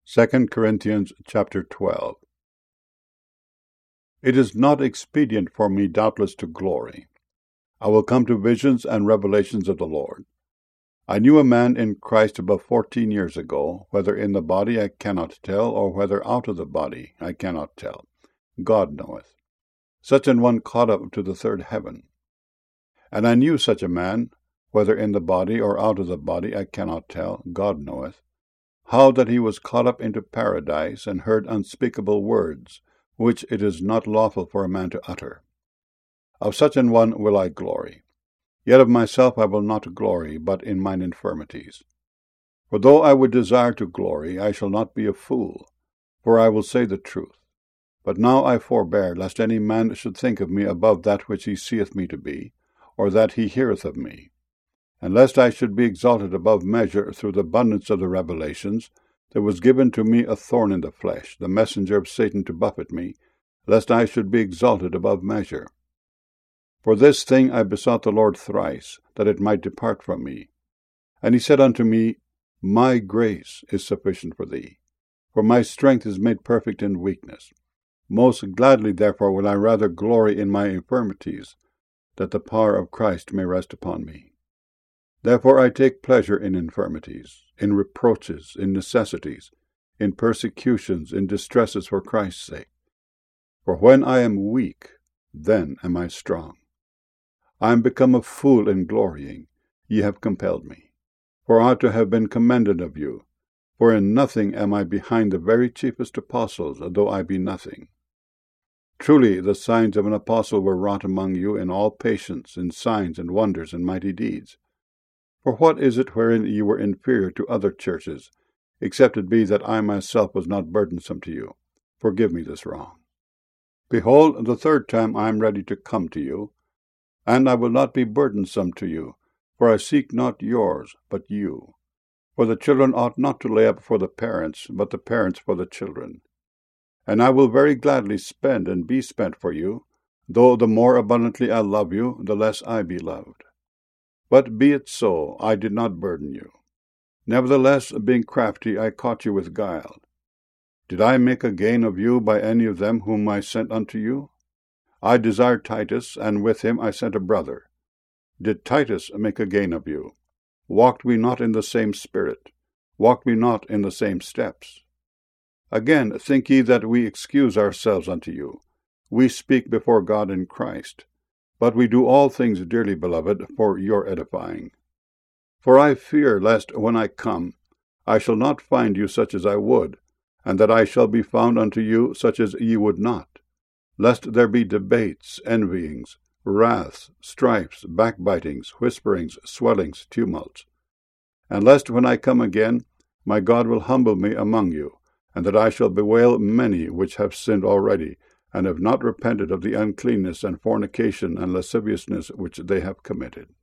2 Corinthians chapter 12. It is not expedient for me doubtless to glory. I will come to visions and revelations of the Lord. I knew a man in Christ above 14 years ago, whether in the body I cannot tell, or whether out of the body I cannot tell. God knoweth. Such an one caught up to the third heaven. And I knew such a man, whether in the body or out of the body I cannot tell, God knoweth, how that he was caught up into paradise, and heard unspeakable words, which it is not lawful for a man to utter. Of such an one will I glory. Yet of myself I will not glory, but in mine infirmities. For though I would desire to glory, I shall not be a fool, for I will say the truth. But now I forbear, lest any man should think of me above that which he seeth me to be, or that he heareth of me. And lest I should be exalted above measure through the abundance of the revelations, there was given to me a thorn in the flesh, the messenger of Satan to buffet me, lest I should be exalted above measure. For this thing I besought the Lord thrice, that it might depart from me. And he said unto me, My grace is sufficient for thee, for my strength is made perfect in weakness. Most gladly therefore will I rather glory in my infirmities, that the power of Christ may rest upon me. Therefore I take pleasure in infirmities, in reproaches, in necessities, in persecutions, in distresses for Christ's sake. For when I am weak, then am I strong. I am become a fool in glorying. Ye have compelled me. For I ought to have been commended of you. For in nothing am I behind the very chiefest apostles, though I be nothing. Truly the signs of an apostle were wrought among you in all patience, in signs and wonders and mighty deeds. For what is it wherein ye were inferior to other churches, except it be that I myself was not burdensome to you? Forgive me this wrong. Behold, the third time I am ready to come to you, and I will not be burdensome to you, for I seek not yours, but you. For the children ought not to lay up for the parents, but the parents for the children. And I will very gladly spend and be spent for you, though the more abundantly I love you, the less I be loved. But be it so, I did not burden you. Nevertheless, being crafty, I caught you with guile. Did I make a gain of you by any of them whom I sent unto you? I desired Titus, and with him I sent a brother. Did Titus make a gain of you? Walked we not in the same spirit? Walked we not in the same steps? Again, think ye that we excuse ourselves unto you? We speak before God in Christ. But we do all things, dearly beloved, for your edifying. For I fear lest, when I come, I shall not find you such as I would, and that I shall be found unto you such as ye would not, lest there be debates, envyings, wraths, strifes, backbitings, whisperings, swellings, tumults. And lest, when I come again, my God will humble me among you, and that I shall bewail many which have sinned already, and have not repented of the uncleanness and fornication and lasciviousness which they have committed.